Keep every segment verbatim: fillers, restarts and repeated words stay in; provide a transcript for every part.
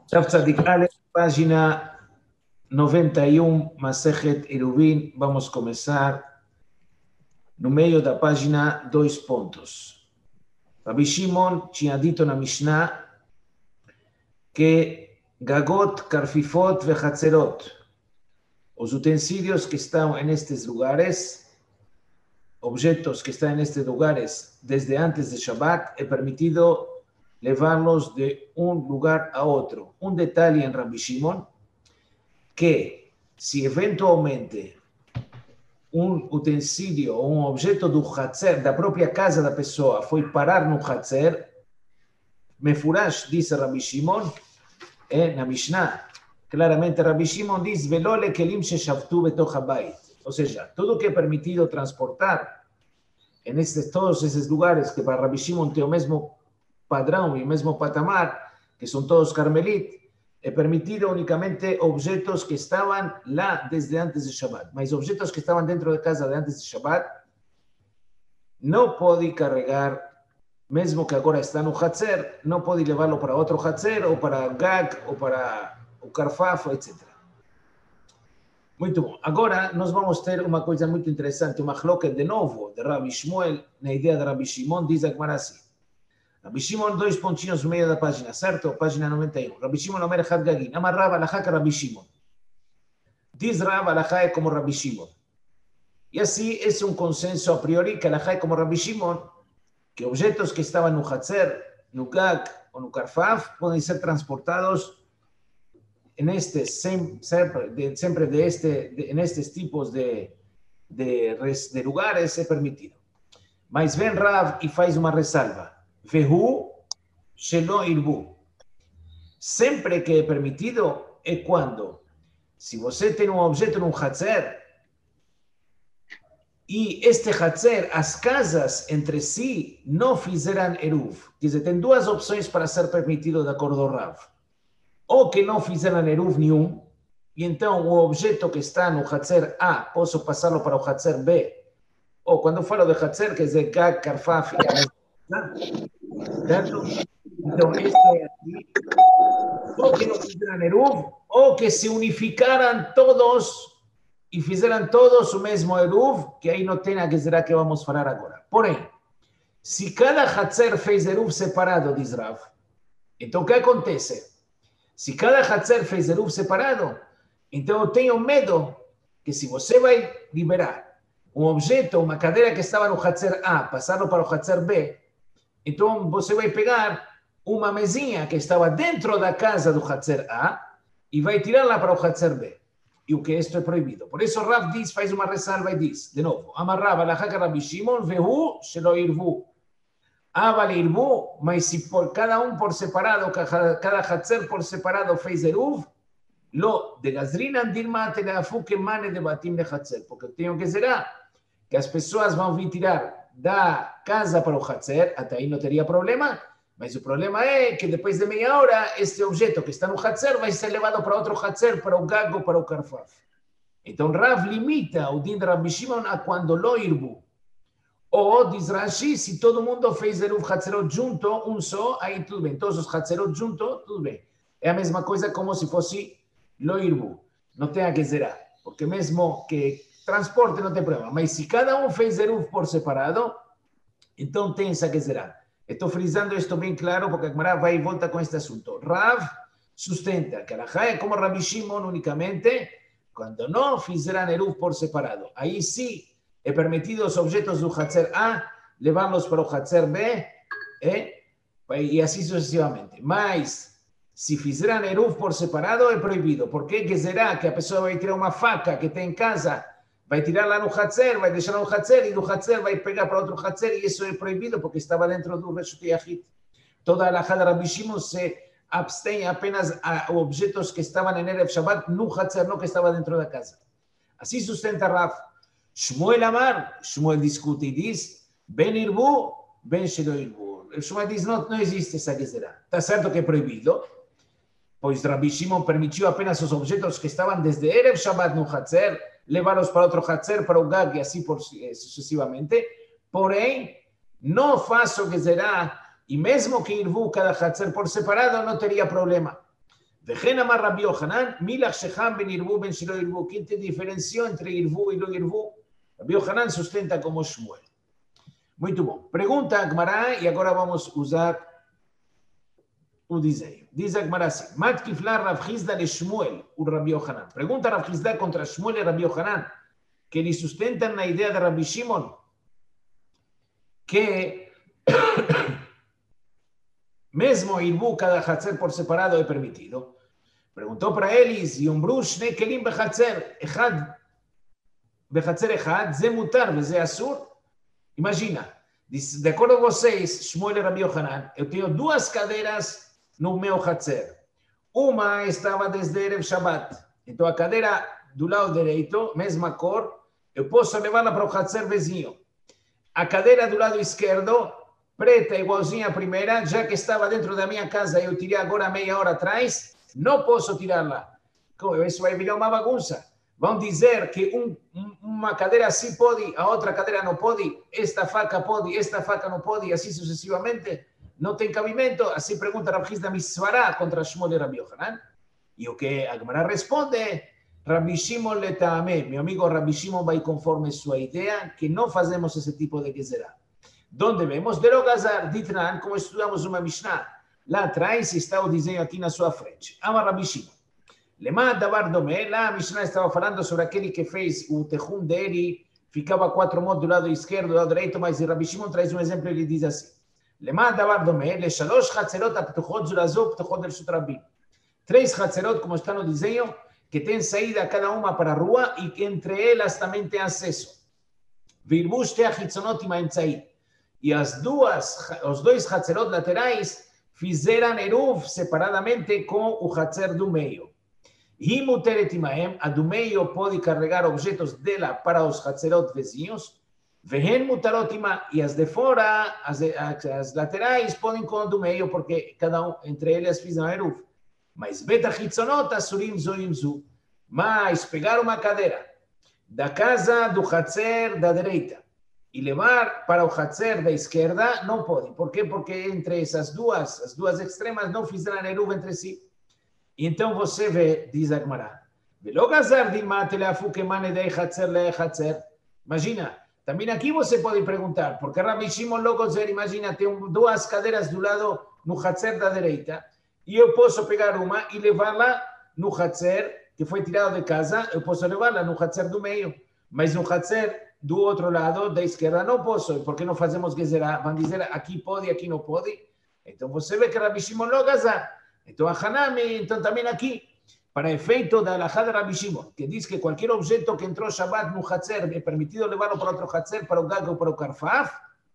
Shav Tzadik Aleph, página noventa e um, Masejet Eruvin. Vamos começar no meio da página, dois pontos. Rabbi Shimon tinha dito na Mishnah que Gagot, Karfifot e Hatzerot, os utensílios que estão nestes lugares, objetos que estão nestes lugares desde antes de Shabbat, é permitido levá-los de um lugar a outro. Um detalhe em Rabbi Shimon, que se eventualmente um utensílio ou um objeto do Hatzer, da própria casa da pessoa, foi parar no Hatzer, Mefurash, disse Rabbi Shimon, é na Mishnah, claramente Rabbi Shimon diz, Velo lekelim sheshavtu betoch habayit. Ou seja, tudo que é permitido transportar em esses, todos esses lugares que para Rabbi Shimon tem o mesmo padrão e o mesmo patamar, que são todos carmelit, é permitido unicamente objetos que estavam lá desde antes de Shabbat. Mas objetos que estavam dentro da casa de antes de Shabbat, não pode carregar, mesmo que agora está no Hatzer, não pode levá-lo para outro Hatzer, ou para Gag, ou para o Karfaf, etcétera. Muito bom. Agora nós vamos ter uma coisa muito interessante, uma chloque de novo de Rabbi Shmuel, na ideia de Rabbi Shimon, diz a Gemara assim. Rabbi Shimon, dois pontinhos no meio da página, certo? Página noventa e um. Rabbi Shimon Omer Had Gagin. Amar Rav Alachá que Rabbi Shimon. Diz Rav Alachá é como Rabbi Shimon. E assim, esse é um consenso a priori que Alachá é como Rabbi Shimon, que objetos que estavam no Hatzer, no Gag ou no Karfaf podem ser transportados nestes, sempre, de, sempre de este, de, nestes tipos de, de, de lugares é permitido. Mas vem Rav e faz uma ressalva. Vehu shelo irbu. Sempre que é permitido é quando, se você tem um objeto num Hatzer e este Hatzer, as casas entre si não fizeram eruv. Quer dizer, tem duas opções para ser permitido de acordo com Rav. Ou que não fizeram eruv nenhum, e então o objeto que está no Hatzer A, posso passá-lo para o Hatzer B. Ou quando eu falo de Hatzer, quer dizer Gag, Karfaf, certo? Então, este é aqui, ou que não fizeram eruv, ou que se unificaram todos e fizeram todos o mesmo eruv, que aí não tem a Gezerá que vamos falar agora. Porém, se cada Hatzer fez eruv separado, diz Rav, então o que acontece? Se cada Hatzer fez eruv separado, então eu tenho medo que se você vai liberar um objeto, uma cadeira que estava no Hatzer A, passá-lo para o Hatzer B, então você vai pegar uma mesinha que estava dentro da casa do Hatzer A e vai tirá-la para o Hatzer B. E o que isto é proibido. Por isso Rav diz, faz uma ressalva e diz, de novo, Amar Rav alachá que Rabbi Shimon, vehu shelo irvu. Aval irvu, mas se por cada um por separado, cada Hatzer por separado fez eruv, lo de gazrinan dirma teleafu que mane de batim de Hatzer. Porque tenho que será que as pessoas vão vir tirar da casa para o Hatzer, até aí não teria problema, mas o problema é que depois de meia hora, este objeto que está no Hatzer vai ser levado para outro Hatzer, para o Gag ou para o Karfaf. Então Rav limita o din de Rabbi Shimon a quando lo irbu. Ou, diz Rashi, se todo mundo fez eruv Hatzerot junto, um só, aí tudo bem. Todos os Hatzerot junto, tudo bem. É a mesma coisa como se fosse lo irbu. Não tem a que zerar, porque mesmo que transporte não tem problema. Mas se cada um fez eruv por separado, então tem essa que zerar. Estou frisando isto bem claro, porque a Gemara vai e volta com este assunto. Rav sustenta que Alachá é como Rabbi Shimon unicamente quando não fizeram eruv por separado. Aí sim é permitido os objetos do Hatzer A levá-los para o Hatzer B eh? e assim sucessivamente. Mas se fizeram eruv por separado é proibido. Por que que será que a pessoa vai tirar uma faca que tem em casa, vai tirar lá no Hatzer, vai deixar no Hatzer, e do Hatzer vai pegar para outro Hatzer, e isso é proibido, porque estava dentro do Reshut Yachid. Toda a alahá de Rabbi Shimon se abstém apenas a objetos que estavam em Erev Shabbat no Hatzer, não que estava dentro da casa. Assim sustenta Rav. Shmuel Amar, Shmuel discute e diz, Ben irbu, ben shelo irbu. Shmuel diz, não, não existe essa gezerá. Está certo que é proibido, pois Rabbi Shimon permitiu apenas os objetos que estavam desde Erev Shabbat no Hatzer, levá-los para outro Hatzer, para o Gag e assim por, sucessivamente. Porém, não faço gezerá, e mesmo que irvu cada Hatzer por separado, não teria problema. Vejen amar Rabbi Yohanan, milach shechan ben irbu ben shelo irbu. ¿Quién te diferenció entre irbu y lo irbu? Rabbi Yohanan sustenta como Shmuel. Muito bom. Pergunta a Gmará e agora vamos usar o desenho. Diz a Gmará assim: Matkiflar Rav Hizda de Shmuel, o Rabbi Yohanan. Pergunta Rav Hizda contra Shmuel e Rabbi Yohanan, que lhe sustentam na ideia de Rabbi Shimon, que mesmo irbu cada hatzer por separado é permitido. Perguntou para eles, Yom Brush, ne kelim behatzer, echad, behatzer echad, ze mutar, ze asur. Imagina, de acordo com vocês, Shmuel e Rabbi Yohanan, eu tenho duas cadeiras no meu hatzer. Uma estava desde Erev Shabbat. Então a cadeira do lado direito, mesma cor, eu posso levá-la para o hatzer vizinho. A cadeira do lado esquerdo, preta, igualzinha à primeira, já que estava dentro da minha casa, eu tirei agora meia hora atrás, não posso tirá-la. Isso vai virar uma bagunça. Vão dizer que um, uma cadeira assim pode, a outra cadeira não pode, esta faca pode, esta faca não pode, e assim sucessivamente. Não tem cabimento. Assim pergunta Rav Hizda Misvará contra Shmuel e Rabbi Yohanan. E o que a Gemara responde é Rabbi Shimon letaameh. Meu amigo Rabbi Shimon vai conforme sua ideia, que não fazemos esse tipo de gezerá. Donde vemos de Logazar, Ditran, como estudamos uma Mishnah. Lá atrás está o desenho aqui na sua frente. Ama Rabbi Shimon. Lema davar domé, lá a Mishnah estava falando sobre aquele que fez o tejum dele, ficava quatro modos do lado esquerdo, do lado direito, mas Rabbi Shimon traz um exemplo e ele diz assim: Lema davar domé, le shalosh chatzerot aptuchot zurazo aptuchot del sutrabim. Três chatzerot, como está no desenho, que tem saída cada uma para a rua e que entre elas também tem acesso. Virbu shte achitzonot ima emtzai. E as duas, os dois chatzerot laterais fizeram eruv separadamente com o chatzer do meio. A do meio pode carregar objetos dela para os hatzerot vizinhos. E as de fora, as, as laterais, podem com a do meio, porque cada um entre eles fizeram eruv. Mas beta hitzonot asurim zoimzu. Mas pegar uma cadeira da casa do hatzer da direita e levar para o hatzer da esquerda, não pode. Por quê? Porque entre essas duas, as duas extremas, não fizeram eruv entre si. Então você vê, diz a Gemara, imagina, também aqui você pode perguntar, porque Rabbi Shimon Logozer, imagina, tem duas cadeiras do lado no hatzer da direita, e eu posso pegar uma e levá-la no hatzer, que foi tirado de casa, eu posso levá-la no hatzer do meio, mas no hatzer do outro lado, da esquerda, não posso, porque não fazemos gezerá, vão dizer aqui pode, aqui não pode. Então você vê que Rabbi Shimon Logozer, então, a Hanami, então também aqui, para efeito da alahá de Rabbi Shimon, que diz que qualquer objeto que entrou Shabbat no Hatzer é permitido levá-lo para outro Hatzer, para o Gag ou para o Karfaf,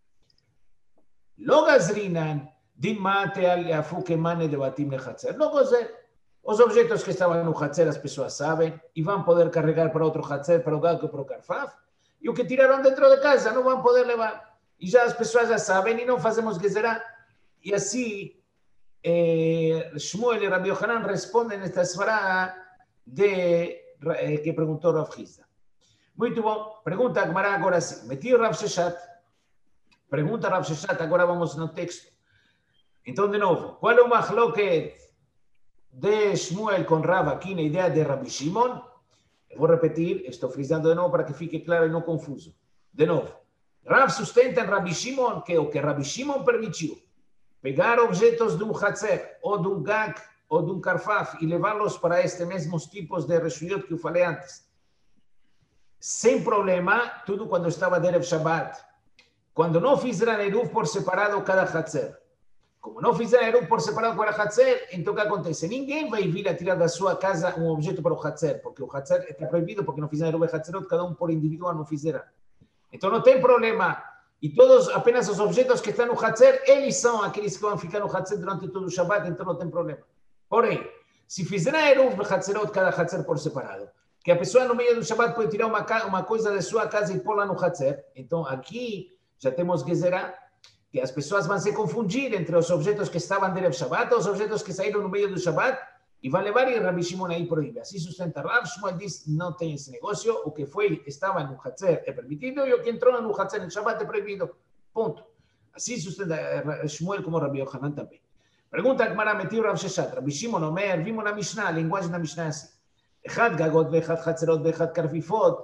lo gazrinan, din mate al afuke mane de batim le Hatzer. Não gozer. Os objetos que estavam no Hatzer as pessoas sabem e vão poder carregar para outro Hatzer, para o Gag ou para o Karfaf, e o que tiraram dentro de casa não vão poder levar. E já as pessoas já sabem e não fazemos gezerá. E assim, Eh, Shmuel y Rabbi Yohanan responden esta svará de eh, que preguntó Rav Hizda. Muito bom. Pergunta a Gemara agora sim. Metió Rav Sheshat. Pergunta Rav Sheshat, agora vamos no texto. Então, de novo, qual é o machloket de Shmuel com Rav aqui na ideia de Rabbi Shimon? Eu vou repetir, estou frisando de novo para que fique claro e não confuso. De novo, Rav sustenta em Rabbi Shimon que o que Rabbi Shimon permitiu pegar objetos de um hatzer, ou de um gag, ou de um karfaf, e levá-los para estes mesmos tipos de reshuyot que eu falei antes. Sem problema, tudo quando estava de Erev Shabbat. Quando não fizeram eruv por separado cada hatzer. Como não fizeram eruv por separado cada hatzer, então o que acontece? Ninguém vai vir a tirar da sua casa um objeto para o hatzer, porque o hatzer está proibido, porque não fizeram eruv hatzerot, cada um por individual não fizeram. Então não tem problema. E todos, apenas os objetos que estão no Hatzer, eles são aqueles que vão ficar no Hatzer durante todo o Shabbat, então não tem problema. Porém, se fizeram eruv no Hatzerot, cada Hatzer por separado, que a pessoa no meio do Shabbat pode tirar uma, uma coisa da sua casa e pôr lá no Hatzer, então aqui já temos gezerá, que as pessoas vão se confundir entre os objetos que estavam dentro do Shabbat e os objetos que saíram no meio do Shabbat, e vai levar e Rabbi Shimon aí proíbe. Assim sustenta Rav. Shmuel diz, não tem esse negócio, o que foi, estava no Hatzer é permitido, e o que entrou no Hatzer no Shabbat é proibido. Ponto. Assim sustenta Shmuel como Rabbi Yohanan também. Pergunta a Gemara, metiu Rav Sheshat. Rabbi Shimon Omer, vimos na Mishnah, a linguagem da Mishnah é assim. Echad gagot, ve'echad chatzerot, ve'echad karfifot.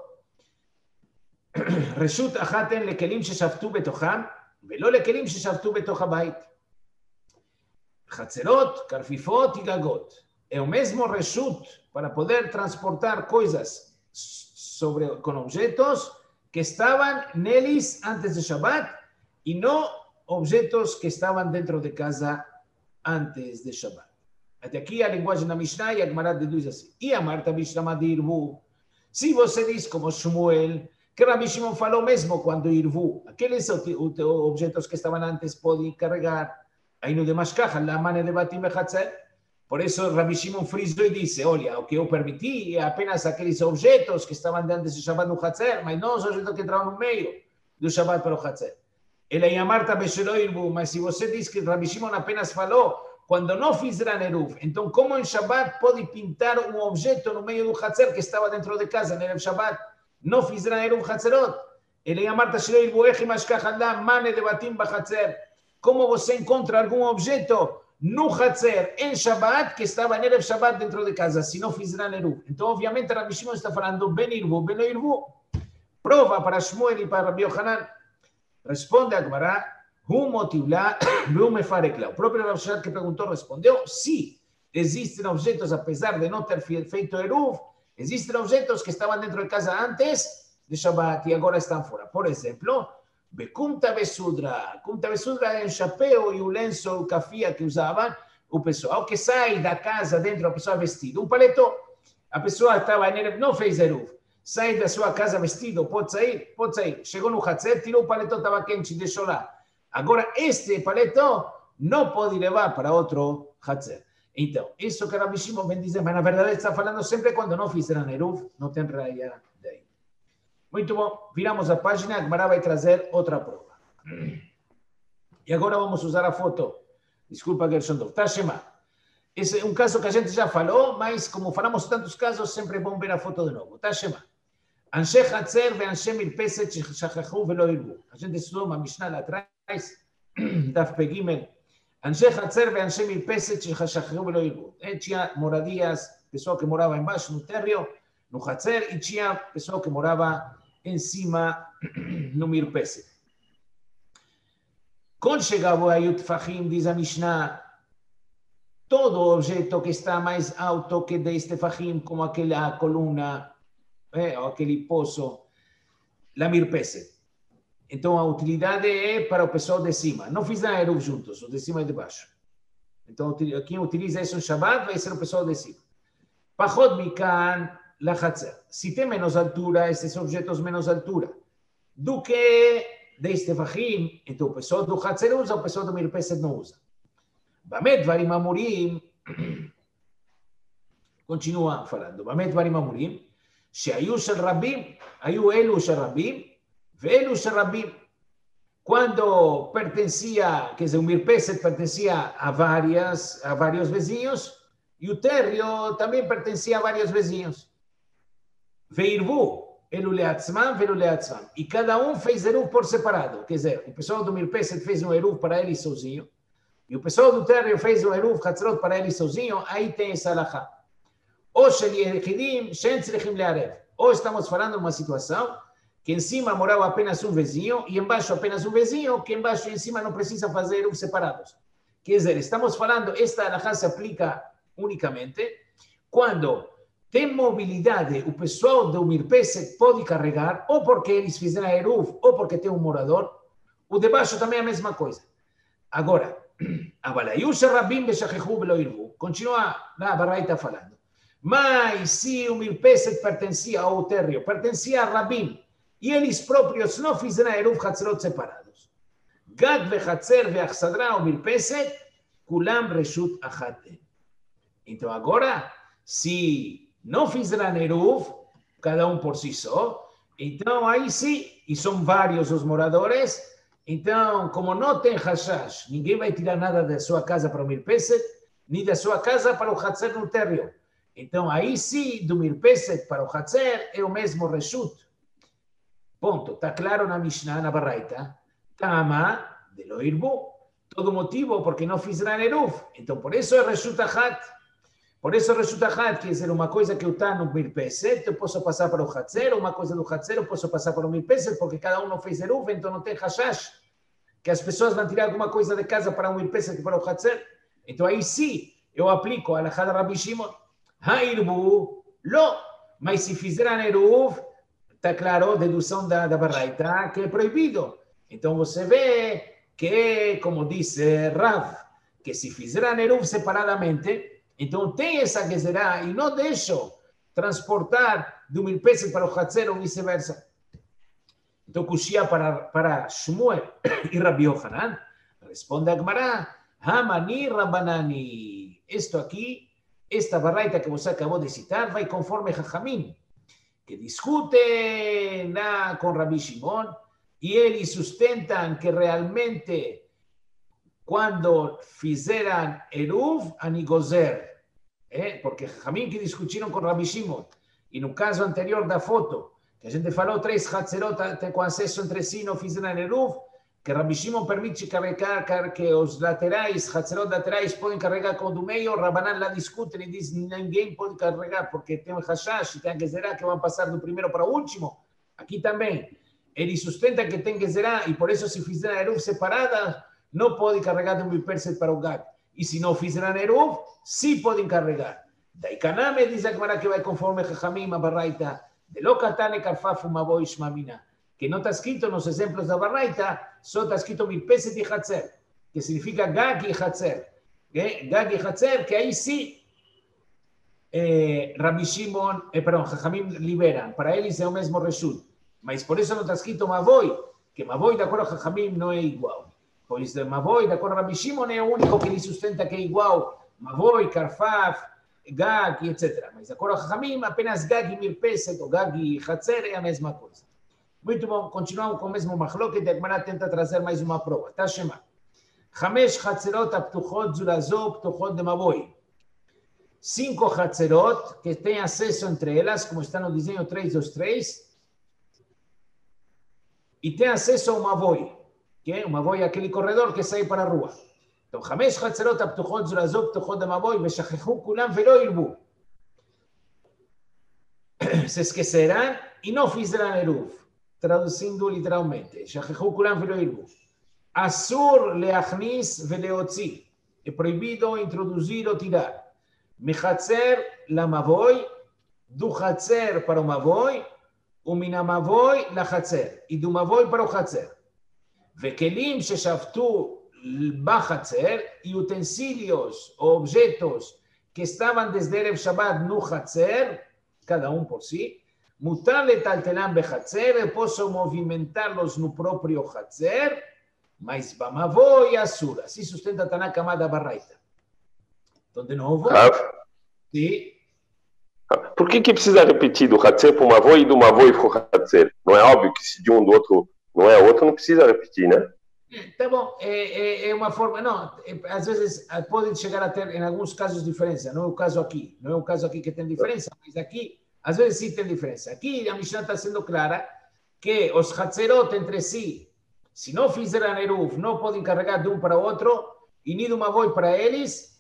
רשות אחת הן לכלים ששבתו בתוכם, ולא לכלים ששבתו בתוך הבית. חצרות, קרפיפות y גגות. É o mesmo reshut para poder transportar coisas sobre, con objetos que estaban nelis antes de Shabbat y no objetos que estaban dentro de casa antes de Shabbat. Até aqui a linguagem da Mishnah e a Gemara deduz assim. E a Marta Bishlama de Irvu. Se você diz como Shmuel, que Rabbi Shimon falou mesmo quando Irvu, aqueles objetos que estavam antes podem carregar, aí no de Mashkach, la mane de Batim Bechatzer. Por isso Rabbi Shimon frisou e disse, olha, o que eu permiti é apenas aqueles objetos que estavam antes do Shabbat no Hatzer, mas não os objetos que entravam no meio do Shabbat para o Hatzer. Ele e a Marta Besheló Irvu, mas se você diz que Rabbi Shimon apenas falou quando não fizeram Eruv, então como em Shabbat pode pintar um objeto no meio do Hatzer que estava dentro de casa, no Shabbat? No fizeram Eruv Hatzerot. Ele a Marta Shelo Irvu Echi Mashkach Adam Mane de Batim Bachatzer. Como você encontra algum objeto no Hatzer em Shabbat que estava no Shabbat dentro de casa, se não fizeram Eruv? Então, obviamente, Rabbi Shimon está falando Ben Irvu, Ben Irvu. Prova para Shmuel e para Rabbi Yohanan. Responde a Gemara, Hu motivla, Hu mefarekla. O próprio Rav Sheshat que perguntou respondeu, sim, existem objetos, apesar de não ter feito Eruv, existem objetos que estavam dentro de casa antes de Shabbat e agora estão fora. Por exemplo, Bekumta Besudra. Kumta Besudra é um chapéu e o lenço, o cafia que usavam o pessoal que sai da casa dentro, a pessoa vestida. Um paletó. A pessoa estava, não fez Eruv. Sai da sua casa vestido, pode sair? Pode sair. Chegou no Hatzer, tirou o paletó, estava quente, deixou lá. Agora, este paletó não pode levar para outro Hatzer. Então, isso que Rabbi Shimon vem dizer, mas na verdade está falando sempre quando não fizeram Eruv, não tem raia daí. Muito bom, viramos a página, a Gemara vai trazer outra prova. E agora vamos usar a foto. Desculpa, Gershon Dov. Tashema. Esse é um caso que a gente já falou, mas como falamos tantos casos, sempre é bom ver a foto de novo. Tashema. Anshe Hatzer ve Anshe Mirpeset shachachu velo irvu. A gente estudou uma Mishnah lá atrás, Daf Pegimel. Anshe Hatzer ve Anshe Mirpeset shachachu velo irvu. Tinha moradias, pessoa que morava embaixo no térreo, no Hatzer, e tinha pessoa que morava em cima no Mirpeset. Quando chegava a Yutfahim, diz a Mishnah, todo objeto que está mais alto que dez tefahim, como aquela coluna, é, ou aquele poço, la Mirpeset. Então a utilidade é para o pessoal de cima. Não fizeram Eruv juntos, o de cima e de baixo. Então quem utiliza isso no Shabbat vai ser o pessoal de cima. Pachot mikan la Hatzer. Se tem menos altura, esses objetos menos altura, do que dez tefahim, então o pessoal do Hatzer usa, o pessoal do Mirpeset não usa. Bamet Dvarim Amurim, continua falando, Bamet Dvarim Amurim, שהיו של רבים, היו אלו של רבים, ואלו של רבים. Quando pertencia, quer dizer, o Mirpeset pertencia a, várias, a vários vizinhos, e o térreo também pertencia a vários vizinhos. Veirvu, elu leatzman, velu leatzman. E cada um fez Eruv por separado. Quer dizer, o pessoal do Mirpeset fez um Eruv para ele sozinho, e o pessoal do térreo fez um Eruv Hatzerot para ele sozinho, aí tem essa alahá. Ou ou estamos falando de uma situação que em cima morava apenas um vizinho e embaixo apenas um vizinho, que embaixo e em cima não precisa fazer Eruv separados. Quer dizer, estamos falando, esta alahá se aplica unicamente quando tem mobilidade, o pessoal do Mirpeset pode carregar, ou porque eles fizeram Eruv, ou porque tem um morador, o de baixo também é a mesma coisa. Agora, continua lá a Baraita falando. Mas se o Mirpeset pertencia ao térreo, pertencia a Rabim, e eles próprios não fizeram Eruv Hatzerot separados. Gad veChatzer veAchsadra o Mirpeset, kulam reshut achat. Então agora, se não fizeram Eruv, cada um por si só, então aí sim, e são vários os moradores, então, como não tem hashash, ninguém vai tirar nada da sua casa para o Mirpeset, nem da sua casa para o Hatzer no térreo. Então, aí sim, do Mirpeset para o Hatzer é o mesmo reshut. Ponto. Está claro na Mishnah, na Baraita. Tama de lo irbu. todo motivo porque não fizeram Eruv. Então, por isso é Reshut Achat. Por isso, Reshut Achat quer dizer uma coisa que eu estou no Mirpeset, eu posso passar para o Hatzer, uma coisa do Hatzer, eu posso passar para o Mirpeset, porque cada um não fez Eruv, então não tem Hashash, que as pessoas vão tirar alguma coisa de casa para o Mirpeset e para o Hatzer. Então aí sim, eu aplico a Alachá de Rabi Shimon. Ha'irbu, lo. Mas se fizeram Eruv, está claro, dedução da, da Baraita, que é proibido. Então você vê que, como disse Rav, que se fizeram Eruv separadamente, então tem essa gezerá e não deixam transportar do Mirpeset para o Hatzer ou vice-versa. Então, Kushia para, para Shmuel e Rabi Yohanan, responde a Gemara, Hamani Rabanani. Isto aqui, esta baraita que você acabou de citar, vai conforme Jajamim, que discute na, com Rabi Shimon e eles sustentam que realmente quando fizeram Eruv, Anigozer, eh? porque Jajamim que discutiram com Rabi Shimon, e no caso anterior da foto, que a gente falou, três Hatzerot com acesso entre si não fizeram Eruv, que Rabi Shimon permite carregar, que os laterais, Hatzerot laterais, podem carregar com o do meio, Rabanan lá discute e diz ninguém pode carregar, porque tem um Hashash, tem a Gezerá que vão passar do primeiro para o último. Aqui também, ele sustenta que tem Gezerá, e por isso se fizeram Eruv separada, não pode carregar de um Mirpeset para o Gag. E se não fizeram Eruv, sim podem carregar. Daí Kaname diz a Gemara que vai conforme Jajamim, a Baraita, de lo katane karfafu mavo ishmamina, que não está escrito nos exemplos da Baraita, só está escrito Mirpeset e Hatzer, que significa Gag e Hatzer. Gag e Hatzer, que aí sim, eh, Rabi Shimon, eh, perdão, Jajamim liberam, para eles é o mesmo Reshut. Mas por isso não está escrito Mavoi, que Mavoi, de acordo a Jajamim, não é igual. Pois de Mavoi, de acordo a Rabi Shimon, é o único que lhe sustenta que é igual. Mavoi, Karfaf, Gag, etcétera. Mas de acordo a Jajamim, apenas Gag e Mirpeset, ou Gag e Hatzer, é a mesma coisa. Muito bom, continuamos com o mesmo Machlok, e a Gemara tenta trazer mais uma prova. Tá, Shema? Chamesh Hatzerot aptuchot zulazo ptuchot de Mavoi. Cinco Hatzerot que têm acesso entre elas, como está no desenho três dos três, e tem acesso ao Mavoi. Que o Mavoi é aquele corredor que sai para a rua. Então, Hamesh Hatzerot aptuchot zulazo ptuchot de Mavoi, veshachechu kulam velo irbu. Se esquecerão e não fizeram Eruv. Traduzindo literalmente. Shachechu kulam velo irbu. Asur leachnis veleotzi. É proibido introduzir ou tirar. Mechatzer la Mavoi, do Hatzer para o Mavoi, o mina Mavoi la Hatzer. E do Mavoi para o Hatzer. Vekelim sheshavtu bachatzer, e utensílios ou objetos que estavam desde Erev Shabbat no Hatzer, cada um por si, mutar letaltelam bechatzer, eu posso movimentá-los no próprio Hatzer, mas Bamavoi Asura. Assim sustenta Tanaka Amada Baraita. Então, de novo. Sim. Por que que precisa repetir do Hatzer para o Mavoi e do Mavoi para o Hatzer? Não é óbvio que se de um do outro não é outro, não precisa repetir, né? Tá bom, é, é, é uma forma, não, é, às vezes pode chegar a ter, em alguns casos, diferença, não é o caso aqui, não é o caso aqui que tem diferença, mas aqui, às vezes sim tem diferença. Aqui a Mishnah está sendo clara que os Hatzerot entre si, se não fizeram Eruv, não podem carregar de um para o outro, e nem de uma Mavoi para eles.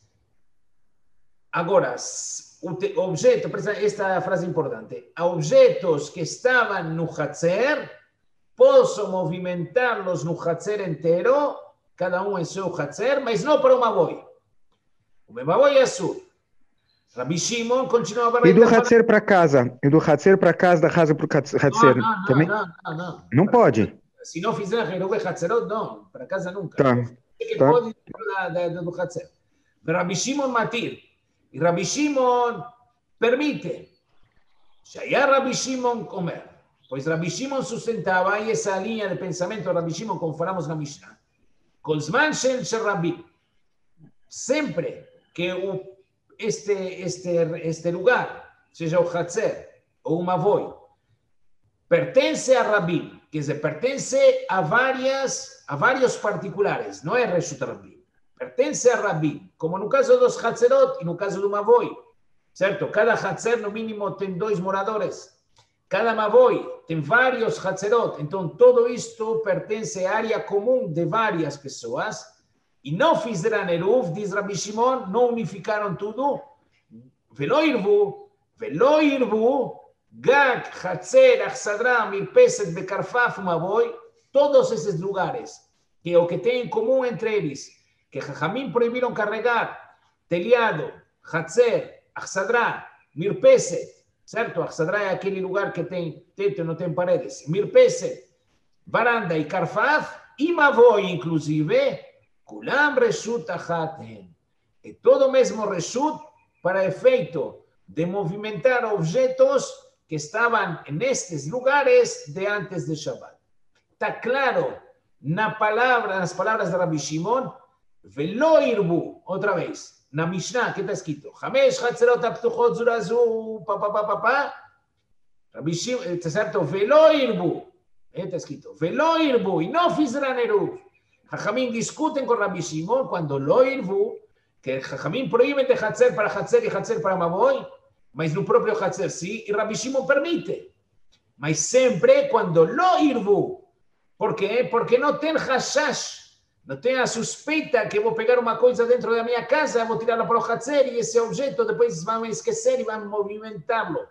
Agora, o objeto, esta frase é importante, objetos que estavam no Hatzer, posso movimentá-los no Hatzer inteiro, cada um em seu Hatzer, mas não para o Mavoi. O Mavoi é azul. Rabi Shimon continua a... E do Hatzer para casa? E do Hatzer para casa, da casa para o Hatzer? Não, não, também? não, não, não. Não pode? Se não fizer Eruv Hatzerot, não. Para casa nunca. Tá. Que tá. pode da, da, do Hatzer. Rabi Shimon matir. E Rabi Shimon permite. Shaya Rabi Shimon comer. Pois Rabi Shimon sustentava, e essa linha de pensamento Rabi Shimon, como falamos na Mishnah, Kolzman Shel Rabi, sempre que o, este, este, este lugar, seja o Hatzer ou o Mavoi, pertence a Rabi, quer dizer, pertence a, várias, a vários particulares, não é Reshut Rabi, pertence a Rabi, como no caso dos Hatzerot e no caso do Mavoi, certo? Cada Hatzer no mínimo tem dois moradores. Cada Mavoi tem vários Hatzerot, então tudo isto pertence à área comum de várias pessoas, e não fizeram Eruv, diz Rabi Shimon, não unificaram tudo, Velo Irvu, Velo Irvu, Gag, Hatzer, Achsadra, Mirpeset, Bekarfaf, Mavoi, todos esses lugares, que o que tem em comum entre eles, que Jajamim proibiram carregar, telhado, Hatzer, Achsadra, Mirpeset, certo? Achsadra é aquele lugar que tem teto e não tem paredes, Mirpeset, varanda e Karfaf, e Mavoi, inclusive, Kulam Reshut Achaten, é todo o mesmo Reshut para efeito de movimentar objetos que estavam nestes lugares de antes de Shabbat. Está claro na palavra, nas palavras de Rabi Shimon, Velo Irbu, outra vez, na Mishnah, que está escrito, Hamesh Hatzerot Aptuchot Zurazu, papapá, Rabi Shimon, está certo? Velo Irbu, está escrito, Velo Irbu, e não fizeram Eruv. Jajamim discutem com Rabi Shimon quando Lo Irbu, que Jajamim proíben de Hatzer para Hatzer e Hatzer para Mavoi, mas no próprio Hatzer sim, e Rabi Shimon permite. Mas sempre quando Lo Irbu. Por quê? Porque não tem hashash, não tem a suspeita que vou pegar uma coisa dentro da minha casa, vou tirá-la para o Hatzer e esse objeto depois vão esquecer e vão movimentá-lo.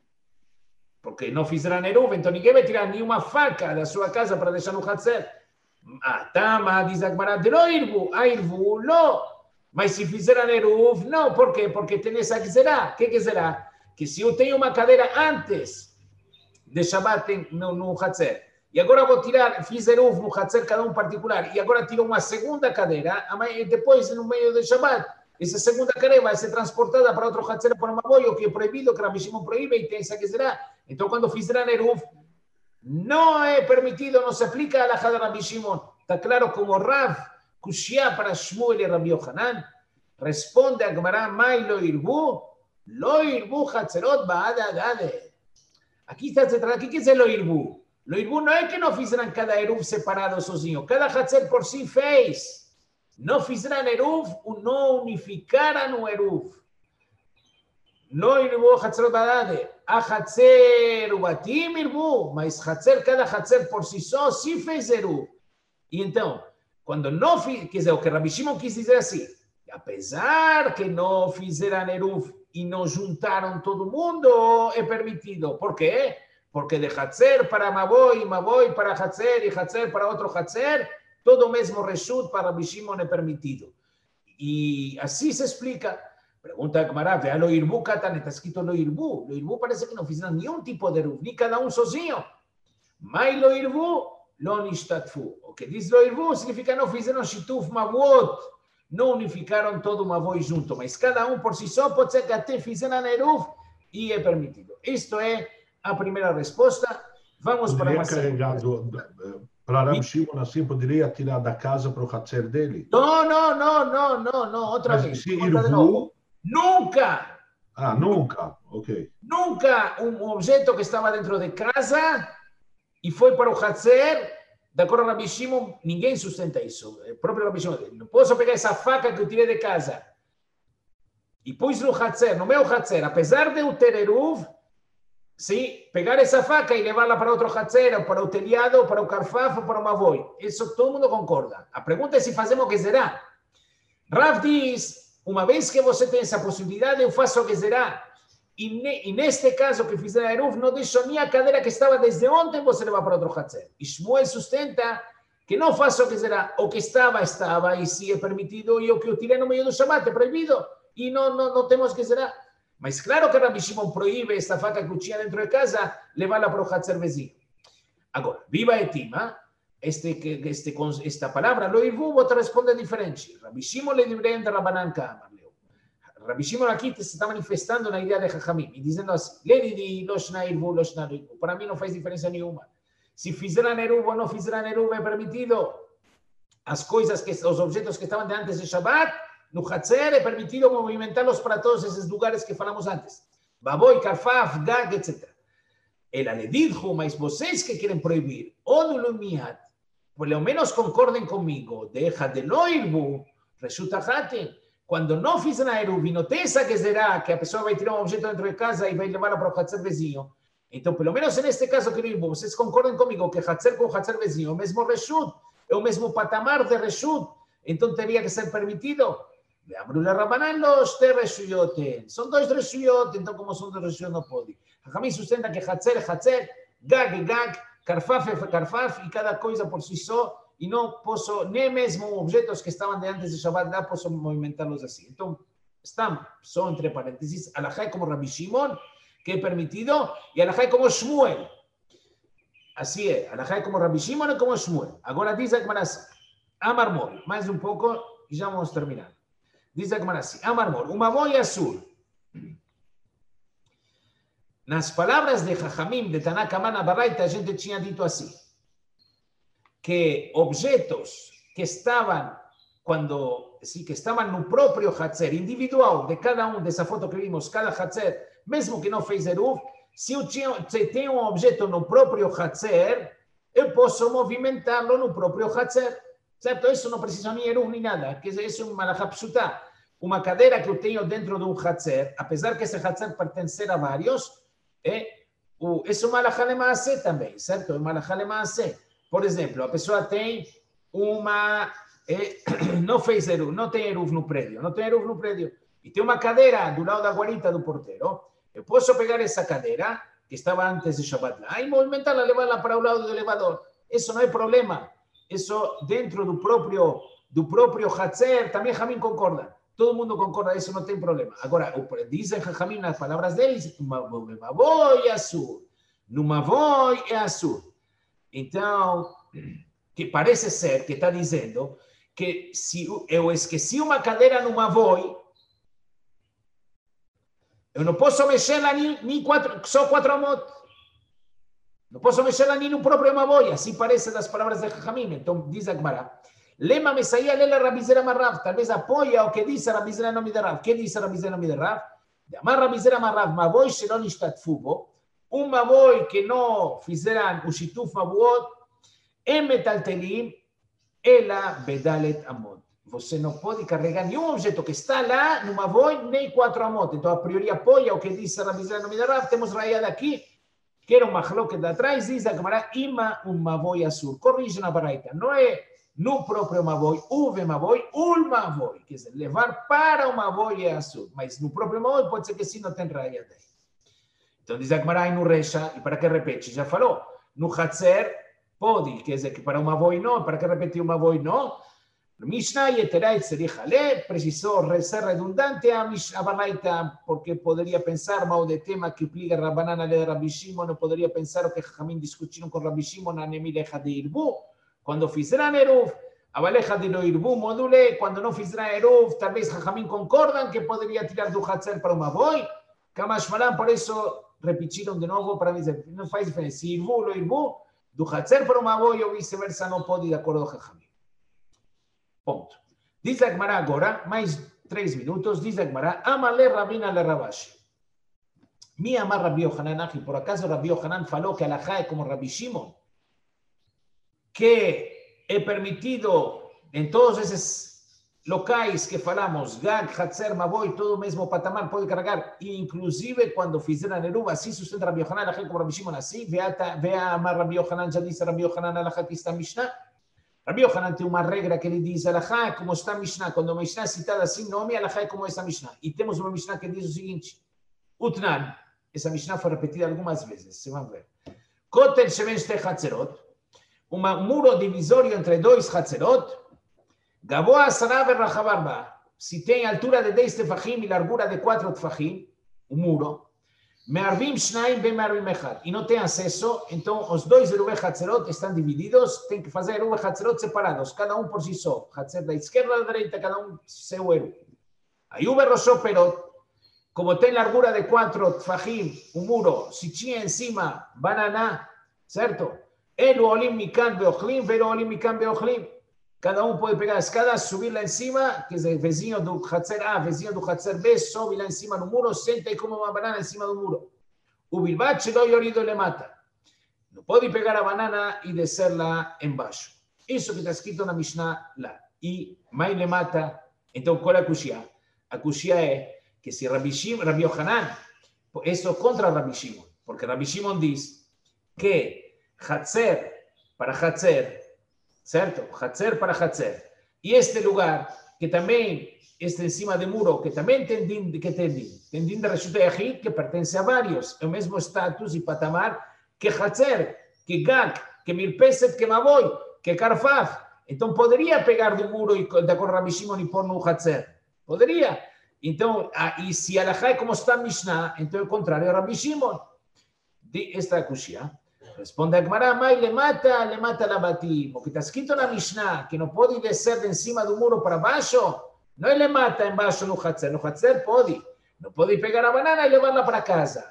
Porque não fizeram Eruv, então ninguém vai tirar nenhuma faca da sua casa para deixar no Hatzer. Ah, Tama, diz a Gemara, de Lo Irbu, a Irbu, Lo. Mas se fizeram Eruv, não. Por quê? Porque tem essa Gezerá. Que Gezerá? Que se eu tenho uma cadeira antes de Shabbat no, no Hatzer, e agora vou tirar, fiz Eruv no Hatzer, cada um particular, e agora tiro uma segunda cadeira, depois, no meio de Shabbat, essa segunda cadeira vai ser transportada para outro Hatzer para Mavoi, o que é proibido, que Rabi Shimon proíbe, e tem essa Gezerá. Então, quando fizeram Eruv, não é permitido, não se aplica a Halachá de Rabi Shimon. Está claro como Rav, Kushia para Shmuel e Rabi Yohanan, responde a Gemara, Mai lo irbu, lo irbu Hatzerot ba'ada adade. Aqui está se trata, o que é lo irbu? Lo irbu não é que não fizeram cada Eruv separado sozinho, cada Hatzer por si fez. Não fizeram Eruv, não unificaram o Eruv. Lo irbu Hatzerot ba'adade. A Hatzer ubatim irbu, mas Hatzer, cada Hatzer por si só, sim fez Eruv. E então, quando não fiz, quer dizer, o que Rabi Shimon quis dizer assim, apesar que não fizeram Eruv e não juntaram todo mundo, é permitido. Por quê? Porque de Hatzer para Mavoi, Mavoi para Hatzer e Hatzer para outro Hatzer, todo o mesmo Reshut para Rabi Shimon é permitido. E assim se explica. Pergunta a Gemara, vê a Lo Irbu Katan, está escrito Lo Irbu. Lo Irbu parece que não fizeram nenhum tipo de Eruv, nem cada um sozinho. Mas Lo Irbu, Lo Nishtatfu. O que diz Lo Irbu significa não fizeram Shituf Mavot, não unificaram todo o Mavoi junto, mas cada um por si só pode ser que até fizeram Eruv e é permitido. Isto é a primeira resposta. Vamos poderia para uma carregar do, para Rabi Shimon assim, poderia tirar da casa para o Hatzer dele? Não, não, não, não, não, não. Outra Mas vez. se Conta de Irbu... novo. Nunca, Ah, nunca? Ok. nunca um objeto que estava dentro de casa e foi para o Hatzer, de acordo com Rabi Shimon, ninguém sustenta isso. O próprio Rabi Shimon, não posso pegar essa faca que eu tirei de casa e pus no Hatzer, no meu Hatzer, apesar de eu ter Eruv, sim, pegar essa faca e levá-la para outro Hatzer, ou para o telhado, ou para o Karfaf, ou para o Mavoi. Isso todo mundo concorda. A pergunta é se fazemos Gezerá. Rav diz, uma vez que você tem essa possibilidade, eu faço o Gezerá. E, ne, e neste caso que fizeram Eruv, não deixou nem a cadeira que estava desde ontem, você levar para outro Hatzer. E Shmuel sustenta que não faço o Gezerá. O que estava, estava, e se é permitido, e o que eu tirei no meio do Shabbat é proibido. E não, não, não temos Gezerá. Mas claro que Rabi Shimon proíbe esta faca que eu tinha dentro de casa, levá-la para o Hatzer vizinho. Agora, viva etima, este, este, esta palavra, lo irvu, vou te responder diferente. Rabi Shimon le divrei de Rabanan Kamar. Rabi Shimon aqui se está manifestando na ideia de Jajamim e dizendo assim, le didi, lo shna irvu, lo shna irvu. Para mim não faz diferença nenhuma. Se fizeram Eruv ou não fizeram Eruv, é permitido. As coisas, que, os objetos que estavam de antes de Shabbat, no Hatzer é permitido movimentá-los para todos esses lugares que falamos antes. Baboi, Karfaf, Gag, etcétera. Ela le dijo, mas vocês que querem proibir, Odulumiat, pelo menos concordem comigo, deja de lo irbu, resulta hatem. Quando não fizeram Eruv e não tem essa Gezerá, que a pessoa vai tirar um objeto dentro de casa e vai levá-la para o Hatzer vizinho, então, pelo menos neste caso que irbu, vocês concordem comigo que Hatzer com Hatzer vizinho é o mesmo Reshut, é o mesmo patamar de Reshut, entonces tenía que ser permitido. Le abro la Rabanán los te reshuyoten. Son dos reshuyoten, entonces como son dos reshuyoten no puede. Jajamí sustenta que Hatzer es Hatzer, Gag Gag, Karfaf es Karfaf, y cada cosa por sí solo, y no puedo, ni mismo objetos que estaban de antes de Shabbat, no puedo movimentarlos así. Entonces, están, son entre paréntesis, alajá como Rabbi Shimon, que es permitido, y alajá como Shmuel. Así es, alajá como Rabbi Shimon y como Shmuel. Ahora dice que Amar Mor, más un poco, y ya vamos a terminar. Dice que así, Amar Mor, Umaboy Azul. Nas palabras de Jajamim, de Tanaka Mana Baraita, a gente tinha dito así, que objetos que estaban, cuando, sí, que estaban no próprio Hatzer, individual, de cada um, dessa foto que vimos, cada Hatzer, mesmo que não fez Eruv, se eu tinha, se tem um objeto no próprio Hatzer, eu posso movimentá-lo no próprio Hatzer, certo? Isso não precisa nem Eruv nem nada, que isso é uma malachá psutá. Uma cadeira que eu tenho dentro de um Hatzer, apesar que esse Hatzer pertencer a vários, é, o, isso é uma malachá lemaasé também, certo? É uma malachá lemaasé. Por exemplo, a pessoa tem uma... É, não fez Eruv, não tem Eruv no prédio, não tem Eruv no prédio, e tem uma cadeira do lado da guarita do porteiro, eu posso pegar essa cadeira, que estava antes de Shabbat lá, e movimentá-la, levá-la para o lado do elevador. Isso não é problema. Isso dentro do próprio, do próprio Hatzer, também Jamim concorda. Todo mundo concorda, isso não tem problema. Agora, dizem Jamim nas palavras deles, Mavoi é azul, no Mavoi é azul. Então, que parece ser que está dizendo que se eu esqueci uma cadeira no Mavoi, eu não posso mexer-la nem, nem quatro, só quatro amot. Não posso mexer-la nem no próprio Mavoi. Assim parece das palavras de Jajamim. Então, diz a Gemara, Lema Mesaia Lela Rabizera Marrav. Talvez apoia o que diz a Rabizera nome de Rav. O que diz a Rabizera nome de Rav? De Amar Rabizera Marrav, Mavoi Shelo Nishtatfu Bo. Um Mavoi que não fizeram o Shituf Mavuot, em metaltelim, ela bedalet amot. Você não pode carregar nenhum objeto que está lá no Mavoi, nem quatro amot. Então, a priori apoia o que diz a Rabizera nome de Rav. Temos raiada aqui, que era um machloket de atrás, diz a Gemara, ima um Mavoi azul. Corrige na baraita. Não é no próprio Mavoi, uve Mavoi, ul Mavoi. Quer dizer, levar para o Mavoi é azul. Mas no próprio Mavoi pode ser que sim, não tem raiada. Então, diz a Gemara, no Recha, e para que repete? Já falou. No Hatzer, pode, quer dizer que para o Mavoi não, para que repetir o Mavoi não? Mishnah e Eterait Serichalé, precisou ser redundante a Baraita, porque poderia pensar, mal de tema que pliga Rabanana de Rabbi Shimon, não poderia pensar o que Jamim discutiram com Rabbi Shimon na Nemilecha de Irbu, quando fizeram Eruv, a Balecha de Irbu module, quando não fizeram Eruv, talvez Jamim concordam que poderia tirar do Hatzer para o Mavoi, Kamash Malan, por isso repetiram de novo para dizer, não faz diferença, se Irbu ou Irbu, do Hatzer para o Mavoi ou vice-versa, não pode, de acordo com Jamim. Ponto. Diz a Gemara agora, mais três minutos, diz a Gemara, Amale Rabina le Rabashi. Mi amar Rabbi Yohanan, e por acaso Rabbi Yohanan falou que alajá é como Rabbi Shimon, que é permitido em todos esses locais que falamos, Gag, Hatzer, Mavoi, todo o mesmo patamar pode carregar, e inclusive quando fizeram Eruv, assim sustenta Rabbi Yohanan, alajá como Rabbi Shimon, assim, ve a amar Rabbi Yohanan, já disse Rabbi Yohanan, alajá que está Mishnah. Rabbi Yohanan tem uma regra que ele diz, alajá é como está a Mishnah, quando a Mishnah é citada assim, nome, alajá é como essa Mishnah. E temos uma Mishnah que diz o seguinte, Utnan, essa Mishnah foi repetida algumas vezes, vocês vão ver. Kotel sheven shte hatzerot, um muro divisório entre dois hatzerot, gavoa asara verrachav arba, se tem altura de dez tefachim e largura de quatro tefachim, um muro, Me'arvim shnaim ve me'arvim echad. E não tem acesso, então os dois Eruv Hatzerot estão divididos, tem que fazer Eruv Hatzerot separados, cada um por si só. Hatzer da esquerda da direita, cada um seu Eruv. Aí o Berroshó Perot, como tem largura de quatro tfachim, um muro, se tinha em cima banana, certo? Elo olim mikan beochlim, velo olim mikan beochlim. Cada um pode pegar a escada, subir lá em cima, quer dizer, vizinho do Hatzer A, vizinho do Hatzer B, sobe lá em cima do muro, senta e come uma banana em cima do muro. O bilbat chegou e orido le mata. Não pode pegar a banana e descer lá embaixo. Isso que está escrito na Mishnah lá. E mais le mata. Então, qual é a kushia? A kushia é que se Rabbi Shimon, Rabbi Yohanan, isso contra Rabbi Shimon, porque Rabbi Shimon diz que Hatzer para Hatzer, certo? Hatzer para Hatzer. Y este lugar, que también está encima del muro, que también tendín, que tendín, tendín de Reshut Yahid, que pertenece a varios, el mismo estatus y patamar que Hatzer, que Gag, que Mirpeset, que Maboy, que Karfaf. Entonces podría pegar de un muro y de acuerdo a Rabbi Shimon y poner un Hatzer. Podría. Entonces, ah, y si Alajá es como está Mishnah, entonces el contrario a Rabbi Shimon. Esta cushia. Responde a Gemara, May le mata, le mata la batim. Porque está escrito en la Mishnah que no puede descer de encima de un muro para abajo. No le mata en baixo no Hatzer. No Hatzer puede. No puede pegar a banana y llevarla para casa.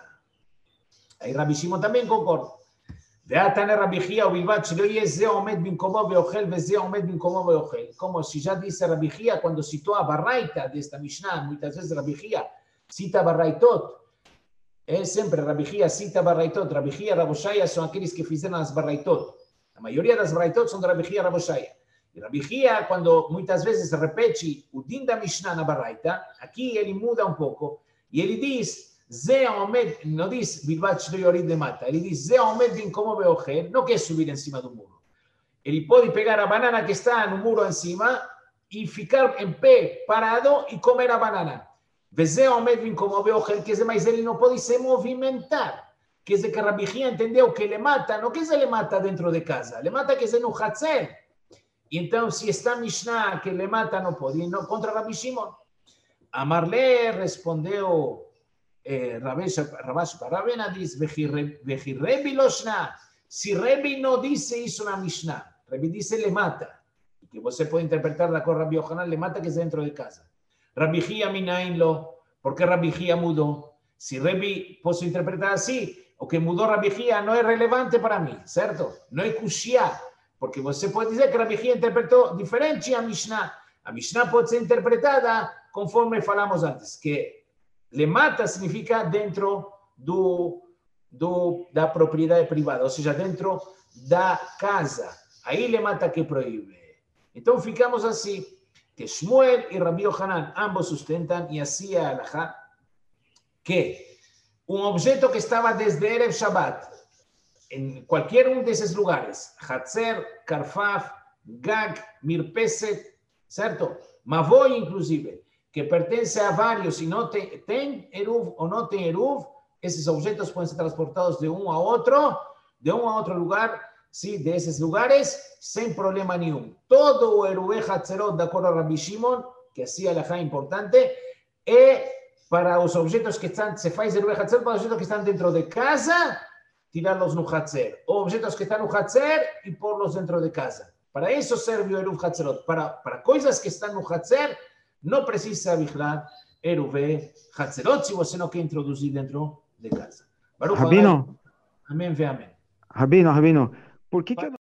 Ahí Rabbi Shimon también concorda. Veatane Rabbi Chia o Bilbat, si lo oye, Ze Omed Binkomo Beochel, Ze Omed Binkomo Beochel. Como si ya dice Rabbi Chia cuando citó a Barraita de esta Mishnah, muchas veces Rabbi Chia cita Barraitot. Es siempre Rabbi Chia cita Barraitot. Rabbi Chia y Rabbi Shaya son aquellos que hicieron las Barraitot. La mayoría de las Barraitot son de Rabbi Chia y Rabbi Shaya. Y Rabbi Chia, cuando muchas veces repete Udin da Mishnah na Barraita, aquí él muda un poco y él dice, Ze Omed, no dice Bilbat Shlo Yorid de Mata, él dice Ze Omed Binkomo Beochel, no que es subir encima de un muro. Él puede pegar a banana que está en un muro encima y ficar en pie parado y comer a banana. Ze Omed Binkomo Beochel, que es de maíz, él no puede se movimentar. Que es de que Rabbi Chia entendió que le mata, no que se le mata dentro de casa, le mata que es en un Hatzer. Y entonces si está Mishnah que le mata no puede, no contra Rabbi Shimon. Amarle respondió Eh, Rabash Barabena dice, Rebi Loshna. Si Rebi no dice, hizo una Mishnah. Rebi dice, le mata. Que usted puede interpretar de acuerdo a Rabbi Yohanan, le mata que es dentro de casa. Rabbi Chia Minain lo, ¿por qué Rabbi Chia mudó? Si Rebi puedo interpretar así, o que mudó Rabbi Chia, no es relevante para mí, ¿cierto? No es Kushia, porque usted puede decir que Rabbi Chia interpretó diferente a Mishnah. A Mishnah puede ser interpretada conforme falamos antes, que le mata significa dentro do, do, da propriedade privada, ou seja, dentro da casa. Aí le mata que proíbe. Então ficamos assim, que Shmuel e Rabbi Yohanan ambos sustentan, e assim é a halajá, que um objeto que estava desde Erev Shabbat, em qualquer um desses lugares, Hatzer, Karfaf, Gag, Mirpeset, certo? Mavoi, inclusive, que pertence a vários y no te, ten Eruv o no ten Eruv, esos objetos pueden ser transportados de un a otro, de un a otro lugar, sí, de esos lugares, sin problema ni un. Todo o Eruv Hatzerot, de acuerdo a Rabbi Shimon, que hacía la ja importante, es para los objetos que están, se faz Eruv Hatzerot, para los objetos que están dentro de casa, tirarlos no Hatzer, o objetos que están no Hatzer y porlos dentro de casa. Para eso sirve Eruv Hatzerot, para, para cosas que están no Hatzer, no precisa vigilar Eruv Hatzerot, si você não quer introduzir dentro de casa. Rabino. Amém, ve amém. Rabino, Rabino, por que que